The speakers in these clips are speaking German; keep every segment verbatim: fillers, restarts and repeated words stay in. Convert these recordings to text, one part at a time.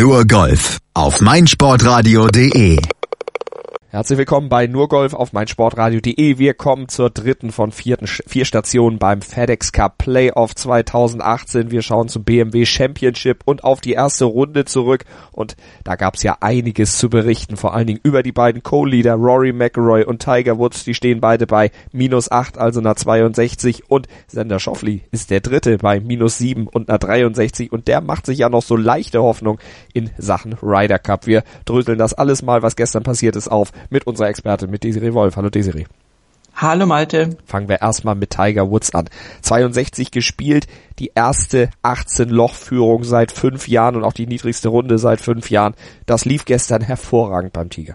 Nur Golf auf meinsportradio punkt de. Herzlich willkommen bei Nur Golf auf meinsportradio punkt de. Wir kommen zur dritten von vierten, vier Stationen beim FedEx Cup Playoff zwanzig achtzehn. Wir schauen zum B M W Championship und auf die erste Runde zurück. Und da gab es ja einiges zu berichten, vor allen Dingen über die beiden Co-Leader Rory McIlroy und Tiger Woods. Die stehen beide bei minus acht, also einer zweiundsechzig. Und Xander Schauffele ist der dritte bei minus sieben und einer dreiundsechzig. Und der macht sich ja noch so leichte Hoffnung in Sachen Ryder Cup. Wir dröseln das alles mal, was gestern passiert ist, auf mit unserer Expertin, mit Desiree Wolf. Hallo Desiree. Hallo Malte. Fangen wir erstmal mit Tiger Woods an. zweiundsechzig gespielt, die erste achtzehn-Loch-Führung seit fünf Jahren und auch die niedrigste Runde seit fünf Jahren. Das lief gestern hervorragend beim Tiger.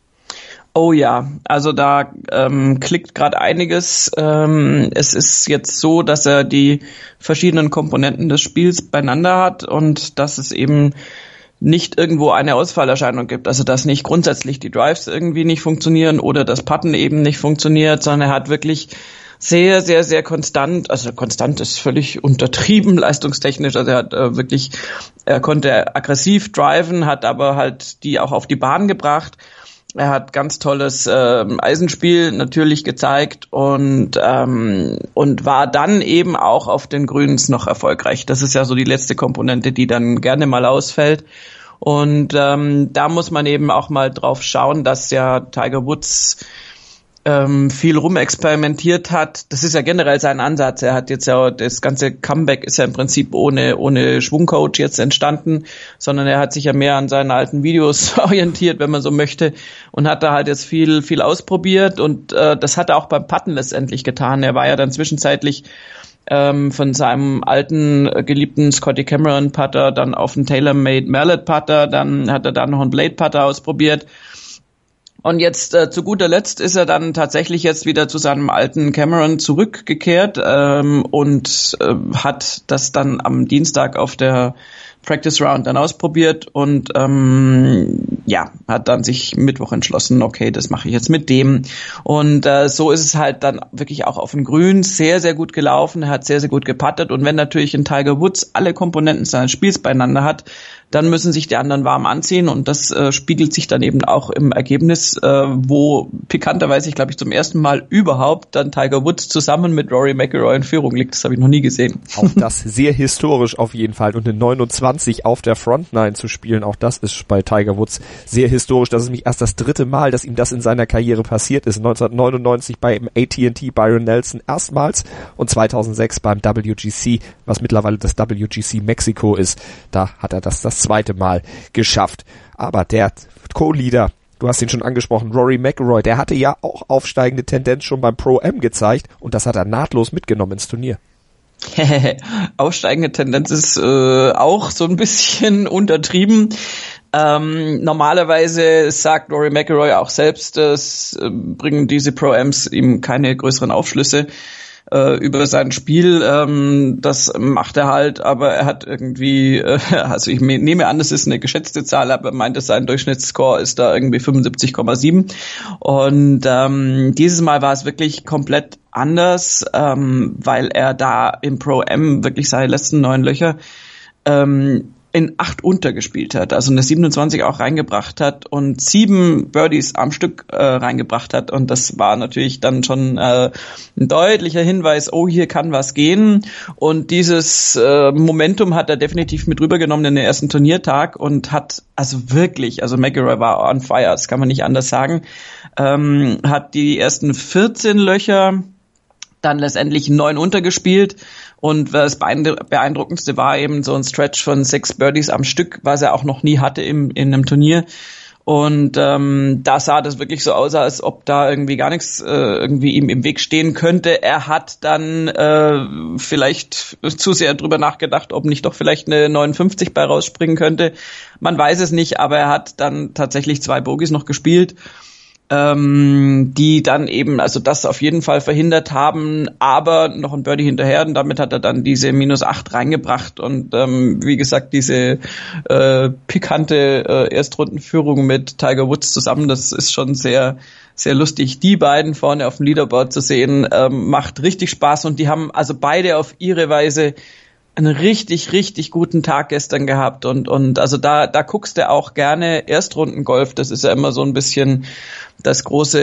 Oh ja, also da ähm, klickt gerade einiges. Ähm, es ist jetzt so, dass er die verschiedenen Komponenten des Spiels beieinander hat und dass es eben nicht irgendwo eine Ausfallerscheinung gibt, also dass nicht grundsätzlich die Drives irgendwie nicht funktionieren oder das Putten eben nicht funktioniert, sondern er hat wirklich sehr, sehr, sehr konstant, also konstant ist völlig untertrieben leistungstechnisch, also er hat äh, wirklich, er konnte aggressiv driven, hat aber halt die auch auf die Bahn gebracht. Er hat ganz tolles äh, Eisenspiel natürlich gezeigt und ähm, und war dann eben auch auf den Grüns noch erfolgreich. Das ist ja so die letzte Komponente, die dann gerne mal ausfällt. Und ähm, da muss man eben auch mal drauf schauen, dass ja Tiger Woods ähm, viel rumexperimentiert hat. Das ist ja generell sein Ansatz. Er hat jetzt ja, das ganze Comeback ist ja im Prinzip ohne ohne Schwungcoach jetzt entstanden, sondern er hat sich ja mehr an seinen alten Videos orientiert, wenn man so möchte, und hat da halt jetzt viel viel ausprobiert und äh, das hat er auch beim Putten letztendlich getan. Er war ja dann zwischenzeitlich ähm, von seinem alten äh, geliebten Scotty Cameron Putter dann auf einen TaylorMade Mallet Putter, dann hat er dann noch einen Blade Putter ausprobiert. Und jetzt äh, zu guter Letzt ist er dann tatsächlich jetzt wieder zu seinem alten Cameron zurückgekehrt ähm, und äh, hat das dann am Dienstag auf der Practice Round dann ausprobiert und ähm, ja, hat dann sich Mittwoch entschlossen, okay, das mache ich jetzt mit dem. Und äh, so ist es halt dann wirklich auch auf dem Grün sehr, sehr gut gelaufen. Er hat sehr, sehr gut geputtet und wenn natürlich ein Tiger Woods alle Komponenten seines Spiels beieinander hat, dann müssen sich die anderen warm anziehen und das äh, spiegelt sich dann eben auch im Ergebnis, äh, wo pikanterweise, ich glaube ich, zum ersten Mal überhaupt dann Tiger Woods zusammen mit Rory McIlroy in Führung liegt. Das habe ich noch nie gesehen. Auch das sehr historisch auf jeden Fall und in neunundzwanzig auf der Frontline zu spielen, auch das ist bei Tiger Woods sehr historisch. Das ist nämlich erst das dritte Mal, dass ihm das in seiner Karriere passiert ist. neunzehnhundertneunundneunzig beim A T and T Byron Nelson erstmals und zweitausendsechs beim W G C, was mittlerweile das W G C Mexiko ist. Da hat er das das zweite Mal geschafft. Aber der Co-Leader, du hast ihn schon angesprochen, Rory McIlroy, der hatte ja auch aufsteigende Tendenz schon beim Pro-Am gezeigt und das hat er nahtlos mitgenommen ins Turnier. Aufsteigende Tendenz ist äh, auch so ein bisschen untertrieben. Ähm, normalerweise sagt Rory McIlroy auch selbst, es äh, bringen diese Pro-Ams ihm keine größeren Aufschlüsse äh, über sein Spiel. Ähm, das macht er halt, aber er hat irgendwie, äh, also ich nehme an, das ist eine geschätzte Zahl, aber er meinte, sein Durchschnittsscore ist da irgendwie fünfundsiebzig Komma sieben. Und ähm, dieses Mal war es wirklich komplett anders, ähm, weil er da im Pro-Am wirklich seine letzten neun Löcher ähm, in acht untergespielt hat, also eine siebenundzwanzig auch reingebracht hat und sieben Birdies am Stück äh, reingebracht hat und das war natürlich dann schon äh, ein deutlicher Hinweis, oh, hier kann was gehen und dieses äh, Momentum hat er definitiv mit rübergenommen in den ersten Turniertag und hat also wirklich, also McIlroy war on fire, das kann man nicht anders sagen, ähm, hat die ersten vierzehn Löcher dann letztendlich neun untergespielt und das Beeindruckendste war eben so ein Stretch von sechs Birdies am Stück, was er auch noch nie hatte im, in einem Turnier. Und ähm, da sah das wirklich so aus, als ob da irgendwie gar nichts äh, irgendwie ihm im Weg stehen könnte. Er hat dann äh, vielleicht zu sehr drüber nachgedacht, ob nicht doch vielleicht eine neunundfünfzig bei rausspringen könnte. Man weiß es nicht, aber er hat dann tatsächlich zwei Bogies noch gespielt, ähm, die dann eben, also das auf jeden Fall verhindert haben, aber noch ein Birdie hinterher und damit hat er dann diese minus acht reingebracht und ähm, wie gesagt, diese äh, pikante äh, Erstrundenführung mit Tiger Woods zusammen, das ist schon sehr, sehr lustig. Die beiden vorne auf dem Leaderboard zu sehen, ähm, macht richtig Spaß und die haben also beide auf ihre Weise einen richtig, richtig guten Tag gestern gehabt und und also da da guckst du auch gerne Erstrundengolf. Das ist ja immer so ein bisschen das große,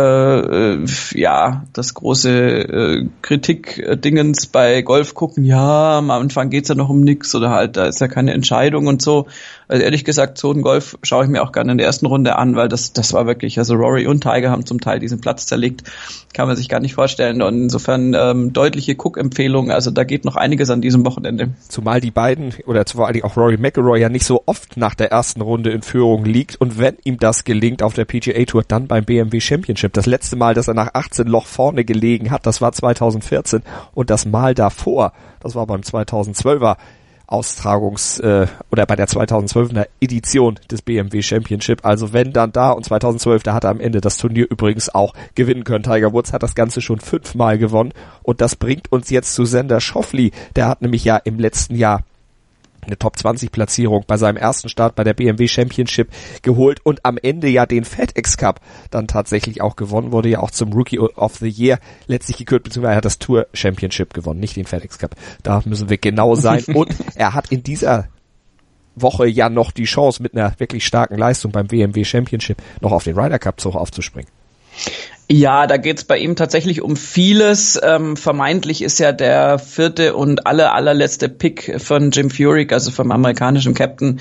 äh, ja, das große äh, Kritik-Dingens bei Golf gucken. Ja, am Anfang geht's ja noch um nix oder halt, da ist ja keine Entscheidung und so. Also ehrlich gesagt, so einen Golf schaue ich mir auch gerne in der ersten Runde an, weil das das war wirklich, also Rory und Tiger haben zum Teil diesen Platz zerlegt. Kann man sich gar nicht vorstellen. Und insofern ähm, deutliche Guck-Empfehlung. Also da geht noch einiges an diesem Wochenende. Zumal die beiden, oder vor allem auch Rory McIlroy ja nicht so oft nach der ersten Runde in Führung liegt. Und wenn ihm das gelingt auf der P G A Tour, dann beim B M W Championship. Das letzte Mal, dass er nach achtzehn Loch vorne gelegen hat, das war zweitausendvierzehn. Und das Mal davor, das war beim zweitausendzwölfer Austragungs- äh, oder bei der zweitausendzwölfer Edition des B M W Championship. Also wenn dann da, und zweitausendzwölf, da hat er am Ende das Turnier übrigens auch gewinnen können. Tiger Woods hat das Ganze schon fünfmal gewonnen und das bringt uns jetzt zu Xander Schauffele. Der hat nämlich ja im letzten Jahr eine Top zwanzig Platzierung bei seinem ersten Start bei der B M W Championship geholt und am Ende ja den FedEx Cup dann tatsächlich auch gewonnen, wurde ja auch zum Rookie of the Year letztlich gekürt, beziehungsweise er hat das Tour Championship gewonnen, nicht den FedEx Cup. Da müssen wir genau sein. Und er hat in dieser Woche ja noch die Chance, mit einer wirklich starken Leistung beim B M W Championship noch auf den Ryder Cup Zug aufzuspringen. Ja, da geht's bei ihm tatsächlich um vieles. Ähm, vermeintlich ist ja der vierte und aller, allerletzte Pick von Jim Furyk, also vom amerikanischen Captain.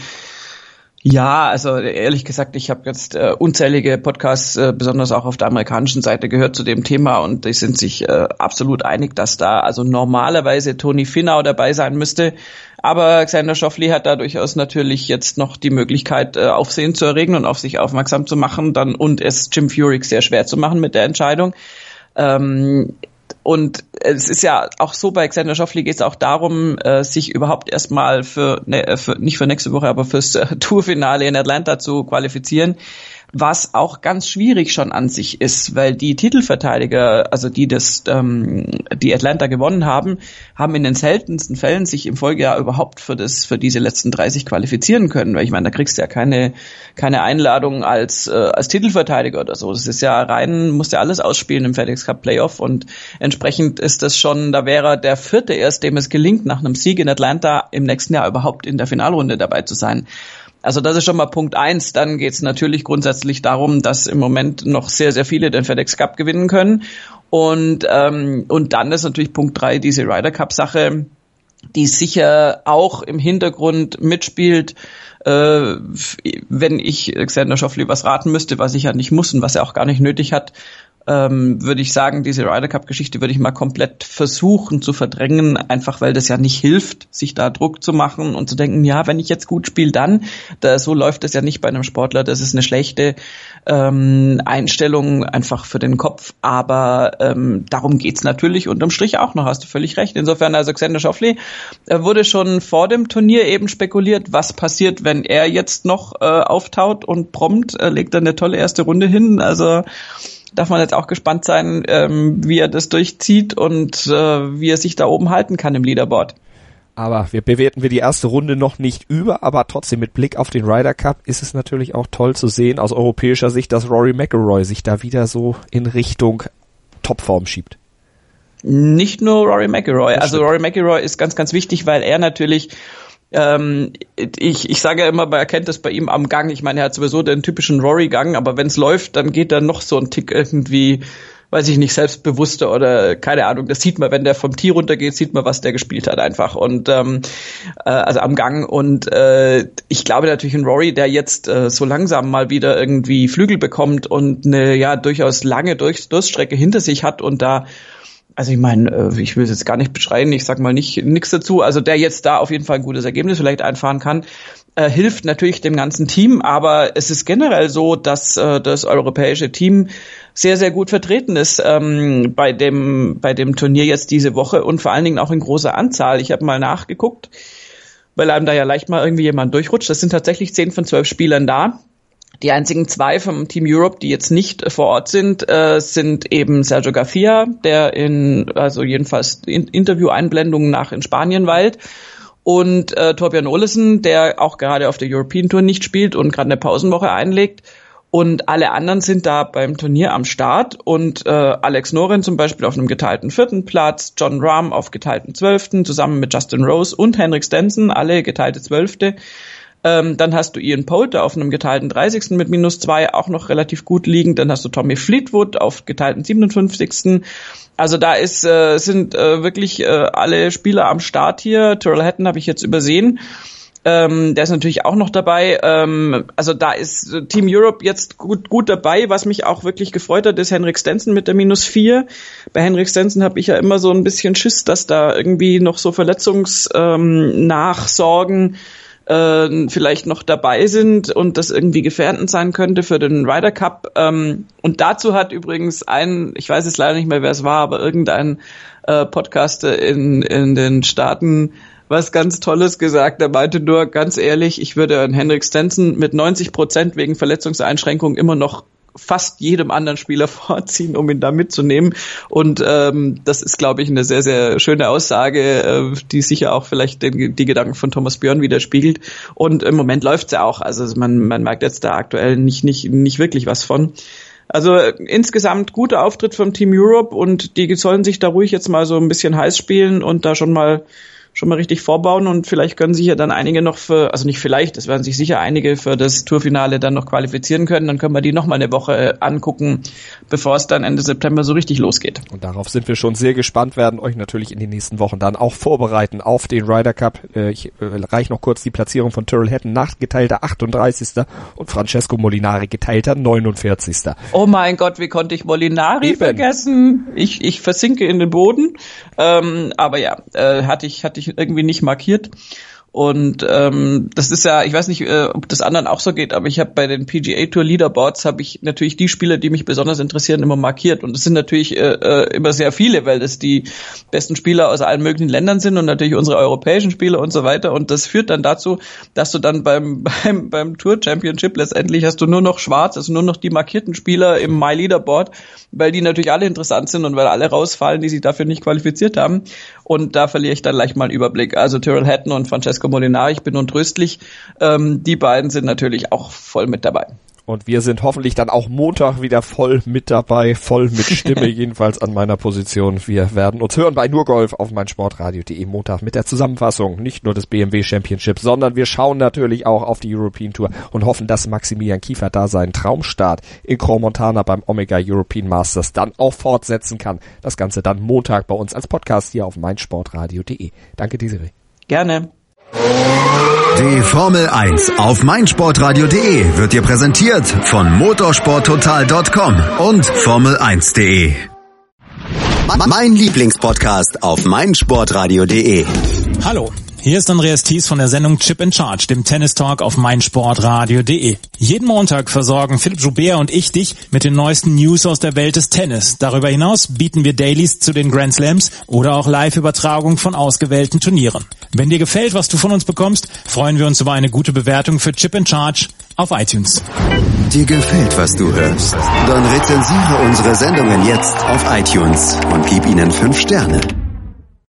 Ja, also ehrlich gesagt, ich habe jetzt äh, unzählige Podcasts, äh, besonders auch auf der amerikanischen Seite, gehört zu dem Thema und die sind sich äh, absolut einig, dass da also normalerweise Tony Finau dabei sein müsste. Aber Xander Schauffele hat da durchaus natürlich jetzt noch die Möglichkeit, äh, Aufsehen zu erregen und auf sich aufmerksam zu machen, dann und es Jim Furyk sehr schwer zu machen mit der Entscheidung. Ähm, Und es ist ja auch so, bei Xander Schauffele geht es auch darum, äh, sich überhaupt erstmal für, ne, für, nicht für nächste Woche, aber fürs äh, Tourfinale in Atlanta zu qualifizieren, was auch ganz schwierig schon an sich ist, weil die Titelverteidiger, also die das, ähm, die Atlanta gewonnen haben, haben in den seltensten Fällen sich im Folgejahr überhaupt für das, für diese letzten dreißig qualifizieren können, weil ich meine, da kriegst du ja keine, keine Einladung als, äh, als Titelverteidiger oder so. Das ist ja rein, musst ja alles ausspielen im FedEx Cup Playoff und entsprechend ist das schon, da wäre der vierte erst, dem es gelingt, nach einem Sieg in Atlanta im nächsten Jahr überhaupt in der Finalrunde dabei zu sein. Also das ist schon mal Punkt eins. Dann geht es natürlich grundsätzlich darum, dass im Moment noch sehr, sehr viele den FedEx Cup gewinnen können. Und ähm, und dann ist natürlich Punkt drei diese Ryder Cup Sache, die sicher auch im Hintergrund mitspielt. Äh, wenn ich Xander Schauffele was raten müsste, was ich ja nicht muss und was er auch gar nicht nötig hat, ähm, würde ich sagen, diese Ryder Cup Geschichte würde ich mal komplett versuchen zu verdrängen, einfach weil das ja nicht hilft, sich da Druck zu machen und zu denken, ja, wenn ich jetzt gut spiele, dann, da, so läuft es ja nicht bei einem Sportler, das ist eine schlechte ähm, Einstellung einfach für den Kopf, aber ähm, darum geht's natürlich unterm Strich auch noch, hast du völlig recht. Insofern, also Xander Schauffele äh, wurde schon vor dem Turnier eben spekuliert, was passiert, wenn er jetzt noch äh, auftaut und prompt äh, legt er eine tolle erste Runde hin, also darf man jetzt auch gespannt sein, ähm, wie er das durchzieht und äh, wie er sich da oben halten kann im Leaderboard. Aber wir bewerten wir die erste Runde noch nicht über, aber trotzdem mit Blick auf den Ryder Cup ist es natürlich auch toll zu sehen aus europäischer Sicht, dass Rory McIlroy sich da wieder so in Richtung Topform schiebt. Nicht nur Rory McIlroy, Das also stimmt. Rory McIlroy ist ganz, ganz wichtig, weil er natürlich Ähm, ich, ich sage ja immer, man erkennt das bei ihm am Gang. Ich meine, er hat sowieso den typischen Rory-Gang, aber wenn es läuft, dann geht er noch so ein Tick irgendwie, weiß ich nicht, selbstbewusster oder keine Ahnung. Das sieht man, wenn der vom Tee runtergeht, sieht man, was der gespielt hat einfach. Und ähm, äh, also am Gang. Und äh, ich glaube natürlich ein Rory, der jetzt äh, so langsam mal wieder irgendwie Flügel bekommt und eine ja durchaus lange Durch- Durststrecke hinter sich hat und da, also ich meine, ich will es jetzt gar nicht beschreien, ich sag mal nicht nichts dazu, also der jetzt da auf jeden Fall ein gutes Ergebnis vielleicht einfahren kann, äh, hilft natürlich dem ganzen Team, aber es ist generell so, dass äh, das europäische Team sehr, sehr gut vertreten ist ähm, bei dem bei dem Turnier jetzt diese Woche und vor allen Dingen auch in großer Anzahl. Ich habe mal nachgeguckt, weil einem da ja leicht mal irgendwie jemand durchrutscht. Das sind tatsächlich zehn von zwölf Spielern da. Die einzigen zwei vom Team Europe, die jetzt nicht vor Ort sind, äh, sind eben Sergio Garcia, der in, also jedenfalls in Interview-Einblendungen nach in Spanien weilt, und äh, Torbjörn Olesen, der auch gerade auf der European Tour nicht spielt und gerade eine Pausenwoche einlegt. Und alle anderen sind da beim Turnier am Start und äh, Alex Noren zum Beispiel auf einem geteilten vierten Platz, Jon Rahm auf geteilten zwölften, zusammen mit Justin Rose und Henrik Stenson, alle geteilte zwölfte. Ähm, dann hast du Ian Poulter auf einem geteilten dreißigsten mit minus zwei, auch noch relativ gut liegend. Dann hast du Tommy Fleetwood auf geteilten siebenundfünfzigsten Also da ist äh, sind äh, wirklich äh, alle Spieler am Start hier. Tyrrell Hatton habe ich jetzt übersehen. Ähm, der ist natürlich auch noch dabei. Ähm, also da ist Team Europe jetzt gut gut dabei. Was mich auch wirklich gefreut hat, ist Henrik Stenson mit der minus vier. Bei Henrik Stenson habe ich ja immer so ein bisschen Schiss, dass da irgendwie noch so Verletzungsnachsorgen äh, vielleicht noch dabei sind und das irgendwie gefährdend sein könnte für den Ryder Cup. Ähm, und dazu hat übrigens ein, ich weiß jetzt leider nicht mehr, wer es war, aber irgendein äh, Podcaster in in den Staaten was ganz Tolles gesagt. Er meinte nur, ganz ehrlich, ich würde einen Henrik Stenson mit neunzig Prozent wegen Verletzungseinschränkungen immer noch fast jedem anderen Spieler vorziehen, um ihn da mitzunehmen. Und ähm, das ist, glaube ich, eine sehr, sehr schöne Aussage, äh, die sicher auch vielleicht den, die Gedanken von Thomas Björn widerspiegelt. Und im Moment läuft's ja auch. Also man, man merkt jetzt da aktuell nicht, nicht, nicht wirklich was von. Also äh, insgesamt guter Auftritt vom Team Europe und die sollen sich da ruhig jetzt mal so ein bisschen heiß spielen und da schon mal schon mal richtig vorbauen und vielleicht können sich ja dann einige noch für, also nicht vielleicht, es werden sich sicher einige für das Tourfinale dann noch qualifizieren können, dann können wir die noch mal eine Woche angucken, bevor es dann Ende September so richtig losgeht. Und darauf sind wir schon sehr gespannt, werden euch natürlich in den nächsten Wochen dann auch vorbereiten auf den Ryder Cup. Ich reiche noch kurz die Platzierung von Tyrrell Hatton nach, geteilter achtunddreißigster und Francesco Molinari geteilter neunundvierzigster Oh mein Gott, wie konnte ich Molinari Eben. vergessen? Ich, ich versinke in den Boden. Ähm, aber ja, äh, hatte ich, hatte ich irgendwie nicht markiert. Und ähm, das ist ja, ich weiß nicht, äh, ob das anderen auch so geht, aber ich habe bei den P G A Tour Leaderboards habe ich natürlich die Spieler, die mich besonders interessieren, immer markiert. Und das sind natürlich äh, äh, immer sehr viele, weil das die besten Spieler aus allen möglichen Ländern sind und natürlich unsere europäischen Spieler und so weiter. Und das führt dann dazu, dass du dann beim beim beim Tour Championship letztendlich hast du nur noch schwarz, also nur noch die markierten Spieler im My Leaderboard, weil die natürlich alle interessant sind und weil alle rausfallen, die sich dafür nicht qualifiziert haben. Und da verliere ich dann leicht mal einen Überblick. Also Tyrrell Hatton und Francesco Molinari, ich bin untröstlich. Ähm, die beiden sind natürlich auch voll mit dabei. Und wir sind hoffentlich dann auch Montag wieder voll mit dabei, voll mit Stimme, jedenfalls an meiner Position. Wir werden uns hören bei Nurgolf auf meinsportradio punkt de Montag mit der Zusammenfassung, nicht nur des B M W Championship, sondern wir schauen natürlich auch auf die European Tour und hoffen, dass Maximilian Kiefert da seinen Traumstart in Crans-Montana beim Omega European Masters dann auch fortsetzen kann. Das Ganze dann Montag bei uns als Podcast hier auf meinsportradio punkt de. Danke, Desiree. Gerne. Die Formel eins auf meinsportradio punkt de wird dir präsentiert von motorsporttotal Punkt com und formel eins Punkt de. Mein Lieblingspodcast auf meinsportradio Punkt de. Hallo, hier ist Andreas Thies von der Sendung Chip in Charge, dem Tennis-Talk auf meinsportradio punkt de. Jeden Montag versorgen Philipp Joubert und ich dich mit den neuesten News aus der Welt des Tennis. Darüber hinaus bieten wir Dailies zu den Grand Slams oder auch Live-Übertragung von ausgewählten Turnieren. Wenn dir gefällt, was du von uns bekommst, freuen wir uns über eine gute Bewertung für Chip in Charge auf iTunes. Dir gefällt, was du hörst? Dann rezensiere unsere Sendungen jetzt auf iTunes und gib ihnen fünf Sterne.